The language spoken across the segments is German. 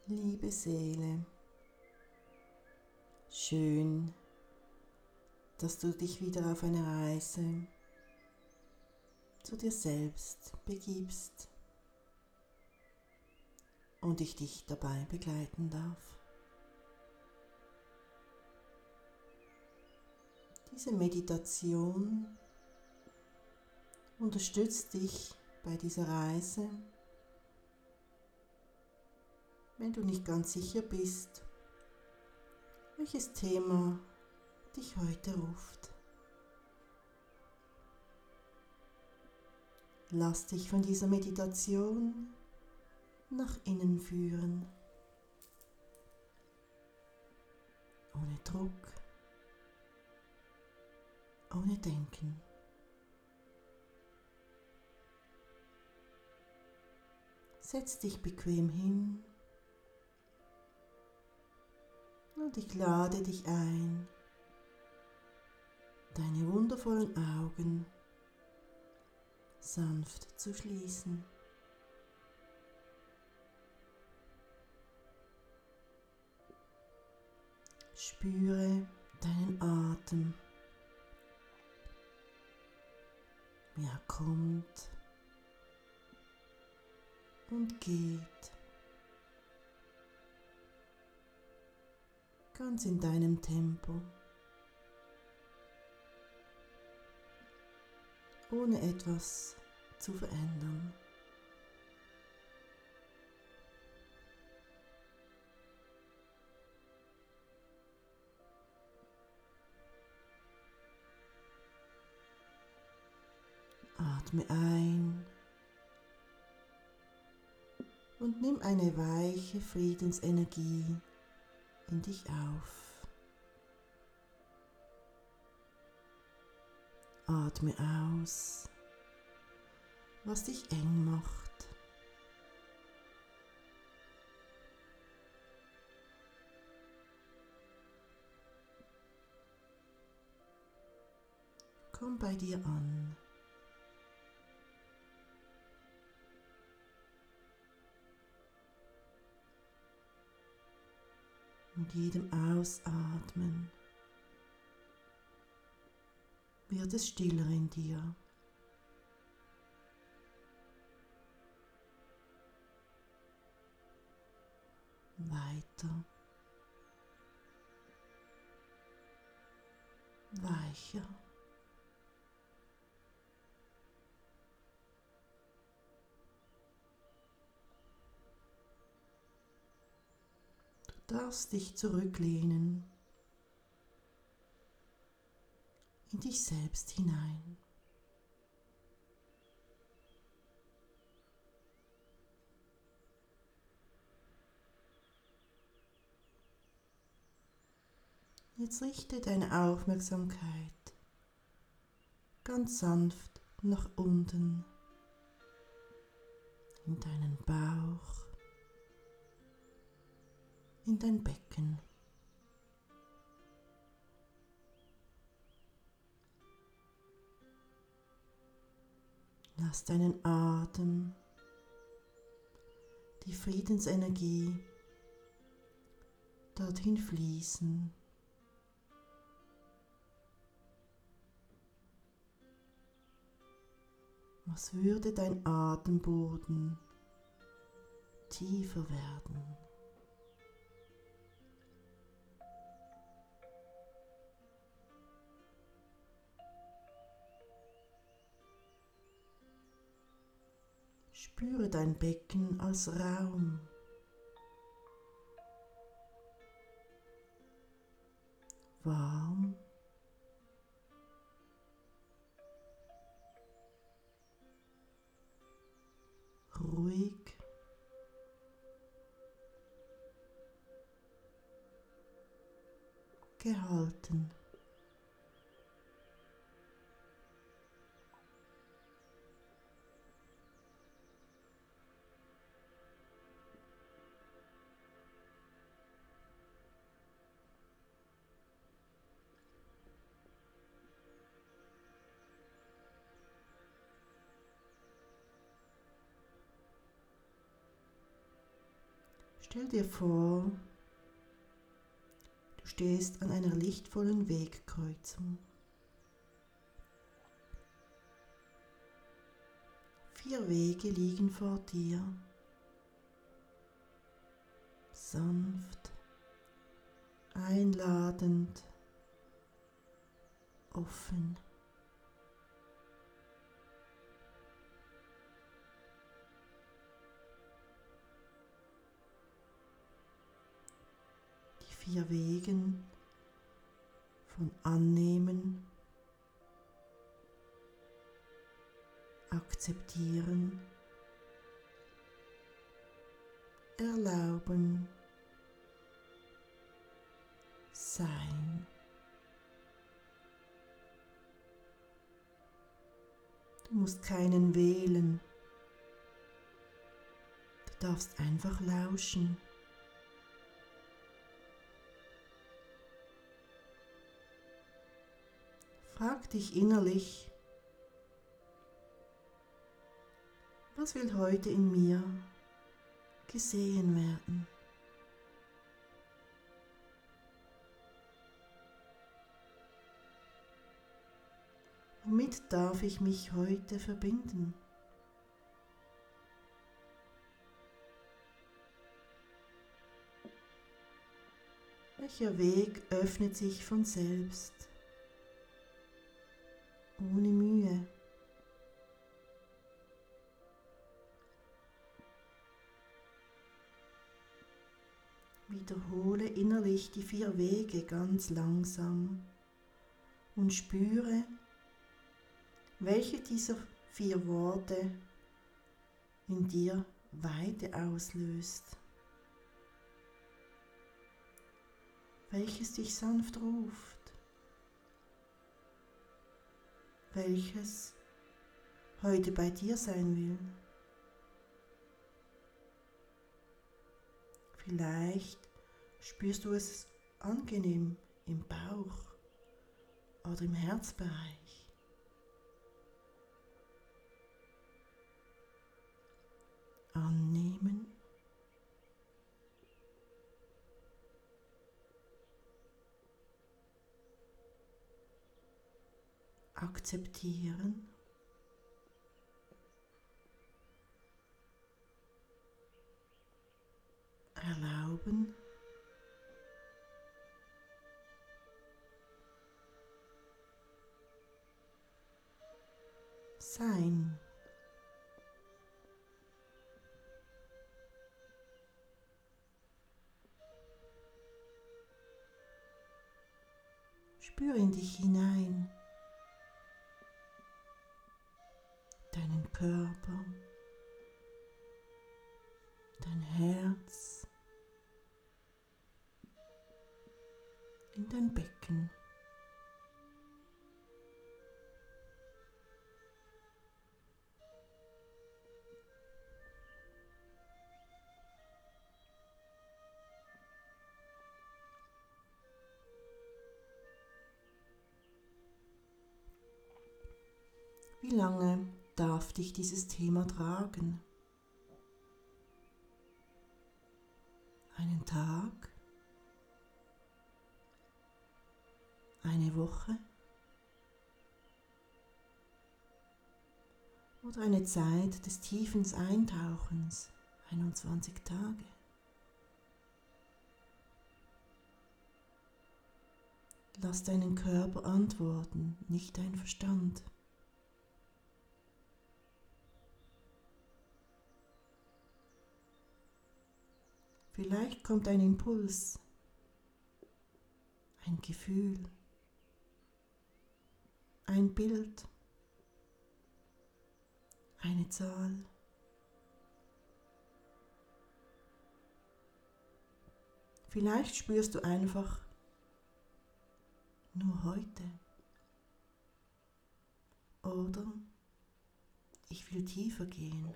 Liebe Seele, schön, dass du dich wieder auf eine Reise zu dir selbst begibst und ich dich dabei begleiten darf. Diese Meditation unterstützt dich bei dieser Reise, wenn du nicht ganz sicher bist, welches Thema dich heute ruft. Lass dich von dieser Meditation nach innen führen, ohne Druck, ohne Denken. Setz dich bequem hin und ich lade dich ein, deine wundervollen Augen sanft zu schließen. Spüre deinen Atem, wie er kommt und geht, ganz in deinem Tempo, ohne etwas zu verändern. Atme ein und nimm eine weiche Friedensenergie in dich auf. Atme aus, was dich eng macht. Komm bei dir an. Mit jedem Ausatmen wird es stiller in dir. Weiter, weicher. Du darfst dich zurücklehnen in dich selbst hinein. Jetzt richte deine Aufmerksamkeit ganz sanft nach unten in deinen Bauch, in dein Becken. Lass deinen Atem, die Friedensenergie dorthin fließen. Was würde dein Atemboden tiefer werden? Spüre dein Becken als Raum. Warm, ruhig, gehalten. Stell dir vor, du stehst an einer lichtvollen Wegkreuzung. 4 Wege liegen vor dir, sanft, einladend, offen. Die 4 Wegen von Annehmen, Akzeptieren, Erlauben, Sein. Du musst keinen wählen. Du darfst einfach lauschen. Frag dich innerlich, was will heute in mir gesehen werden? Womit darf ich mich heute verbinden? Welcher Weg öffnet sich von selbst, ohne Mühe? Wiederhole innerlich die 4 Wege ganz langsam und spüre, welche dieser 4 Worte in dir Weite auslöst, welches dich sanft ruft, welches heute bei dir sein will. Vielleicht spürst du es angenehm im Bauch oder im Herzbereich. Annehmen, akzeptieren, erlauben, sein. Spür in dich hinein, deinen Körper, dein Herz, in dein Becken. Wie lange darf dich dieses Thema tragen? Einen Tag? Eine Woche? Oder eine Zeit des tiefen Eintauchens, 21 Tage? Lass deinen Körper antworten, nicht dein Verstand. Vielleicht kommt ein Impuls, ein Gefühl, ein Bild, eine Zahl. Vielleicht spürst du einfach nur heute. Oder ich will tiefer gehen.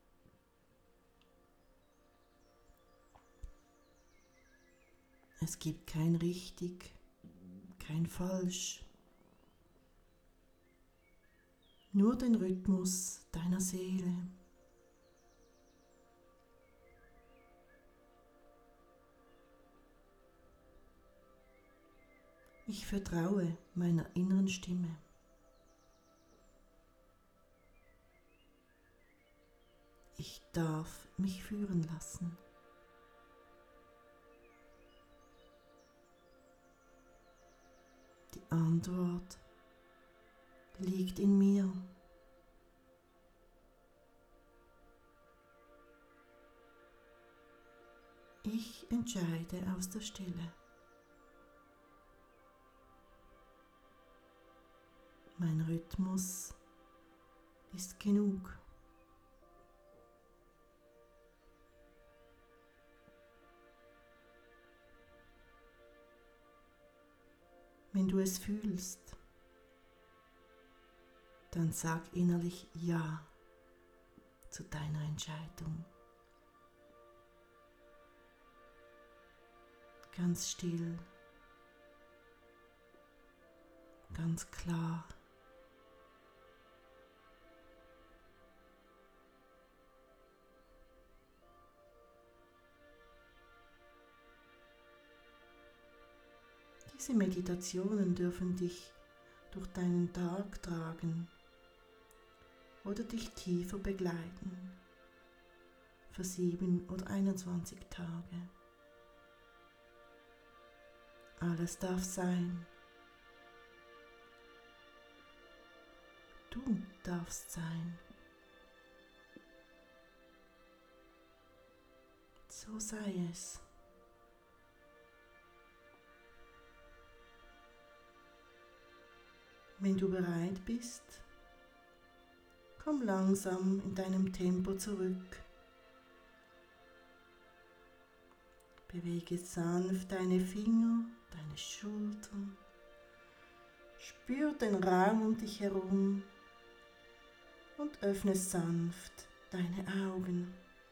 Es gibt kein richtig, kein falsch. Nur den Rhythmus deiner Seele. Ich vertraue meiner inneren Stimme. Ich darf mich führen lassen. Die Antwort liegt in mir. Ich entscheide aus der Stille. Mein Rhythmus ist genug. Wenn du es fühlst, dann sag innerlich Ja zu deiner Entscheidung. Ganz still, ganz klar. Diese Meditationen dürfen dich durch deinen Tag tragen oder dich tiefer begleiten für 7 oder 21 Tage. Alles darf sein. Du darfst sein. So sei es. Wenn du bereit bist, komm langsam in deinem Tempo zurück. Bewege sanft deine Finger, deine Schultern. Spür den Raum um dich herum und öffne sanft deine Augen.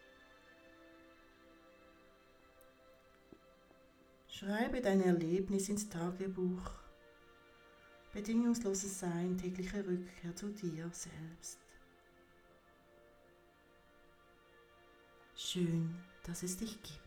Schreibe dein Erlebnis ins Tagebuch. Bedingungsloses Sein, tägliche Rückkehr zu dir selbst. Schön, dass es dich gibt.